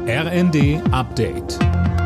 RND Update.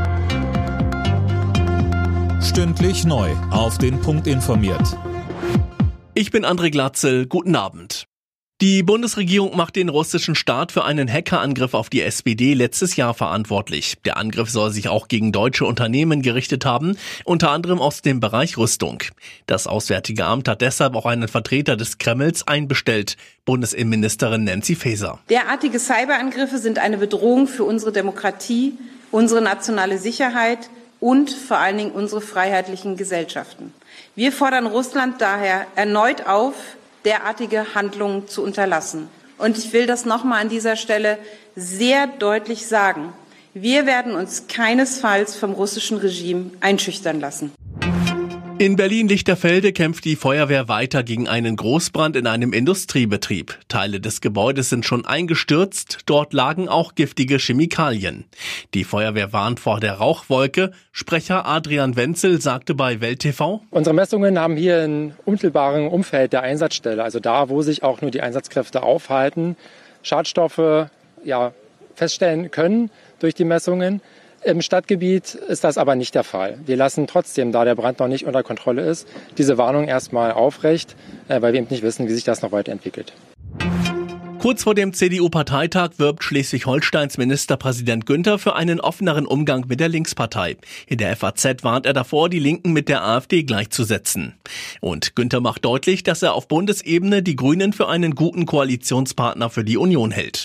Stündlich neu auf den Punkt informiert. Ich bin André Glatzel, guten Abend. Die Bundesregierung macht den russischen Staat für einen Hackerangriff auf die SPD letztes Jahr verantwortlich. Der Angriff soll sich auch gegen deutsche Unternehmen gerichtet haben, unter anderem aus dem Bereich Rüstung. Das Auswärtige Amt hat deshalb auch einen Vertreter des Kremls einbestellt, Bundesinnenministerin Nancy Faeser. Derartige Cyberangriffe sind eine Bedrohung für unsere Demokratie, unsere nationale Sicherheit und vor allen Dingen unsere freiheitlichen Gesellschaften. Wir fordern Russland daher erneut auf, derartige Handlungen zu unterlassen. Und ich will das nochmal an dieser Stelle sehr deutlich sagen. Wir werden uns keinesfalls vom russischen Regime einschüchtern lassen. In Berlin-Lichterfelde kämpft die Feuerwehr weiter gegen einen Großbrand in einem Industriebetrieb. Teile des Gebäudes sind schon eingestürzt, dort lagen auch giftige Chemikalien. Die Feuerwehr warnt vor der Rauchwolke. Sprecher Adrian Wenzel sagte bei Welt TV: Unsere Messungen haben hier im unmittelbaren Umfeld der Einsatzstelle, also da, wo sich auch nur die Einsatzkräfte aufhalten, Schadstoffe feststellen können durch die Messungen. Im Stadtgebiet ist das aber nicht der Fall. Wir lassen trotzdem, da der Brand noch nicht unter Kontrolle ist, diese Warnung erstmal aufrecht, weil wir eben nicht wissen, wie sich das noch weiterentwickelt. Kurz vor dem CDU-Parteitag wirbt Schleswig-Holsteins Ministerpräsident Günther für einen offeneren Umgang mit der Linkspartei. In der FAZ warnt er davor, die Linken mit der AfD gleichzusetzen. Und Günther macht deutlich, dass er auf Bundesebene die Grünen für einen guten Koalitionspartner für die Union hält.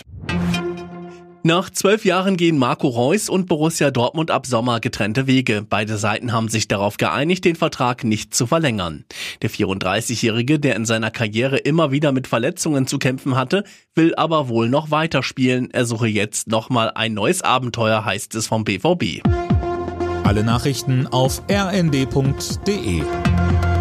Nach 12 Jahren gehen Marco Reus und Borussia Dortmund ab Sommer getrennte Wege. Beide Seiten haben sich darauf geeinigt, den Vertrag nicht zu verlängern. Der 34-Jährige, der in seiner Karriere immer wieder mit Verletzungen zu kämpfen hatte, will aber wohl noch weiterspielen. Er suche jetzt nochmal ein neues Abenteuer, heißt es vom BVB. Alle Nachrichten auf rnd.de.